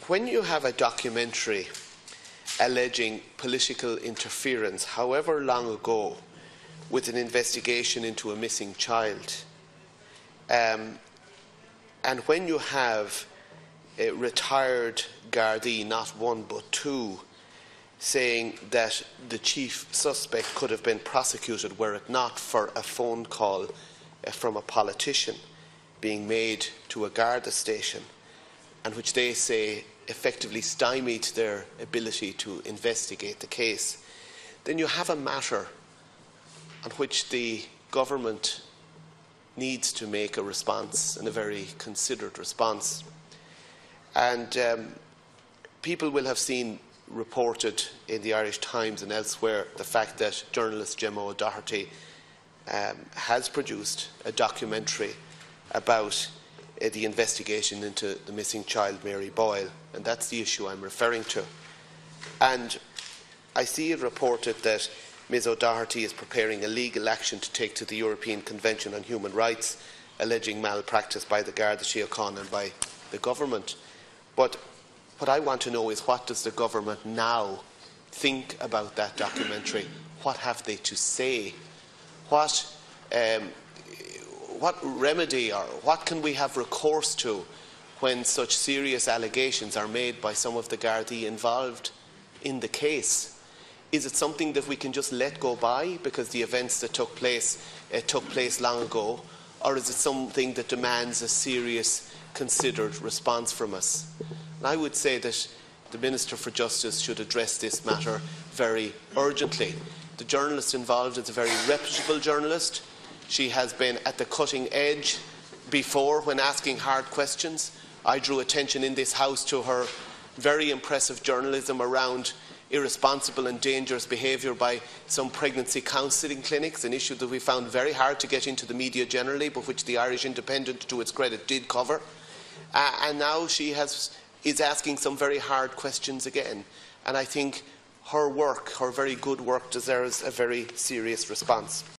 when you have a documentary alleging political interference, however long ago, with an investigation into a missing child, and when you have a retired Gardaí, not one but two, saying that the chief suspect could have been prosecuted were it not for a phone call from a politician being made to a Garda station, and which they say effectively stymied their ability to investigate the case, then you have a matter on which the government needs to make a response, and a very considered response. And people will have seen reported in the Irish Times and elsewhere the fact that journalist Gemma O'Doherty has produced a documentary about the investigation into the missing child Mary Boyle, and that's the issue I'm referring to. And I see it reported that Ms O'Doherty is preparing a legal action to take to the European Convention on Human Rights, alleging malpractice by the Garda Síochána and by the government. But what I want to know is, what does the government now think about that documentary? What have they to say? What remedy, or what can we have recourse to when such serious allegations are made by some of the Gardaí involved in the case? Is it something that we can just let go by because the events that took place long ago, or is it something that demands a serious, considered response from us? And I would say that the Minister for Justice should address this matter very urgently. The journalist involved is a very reputable journalist. She has been at the cutting edge before when asking hard questions. I drew attention in this House to her very impressive journalism around irresponsible and dangerous behaviour by some pregnancy counselling clinics, an issue that we found very hard to get into the media generally, but which the Irish Independent, to its credit, did cover. And now she is asking some very hard questions again. And I think her work, her very good work, deserves a very serious response.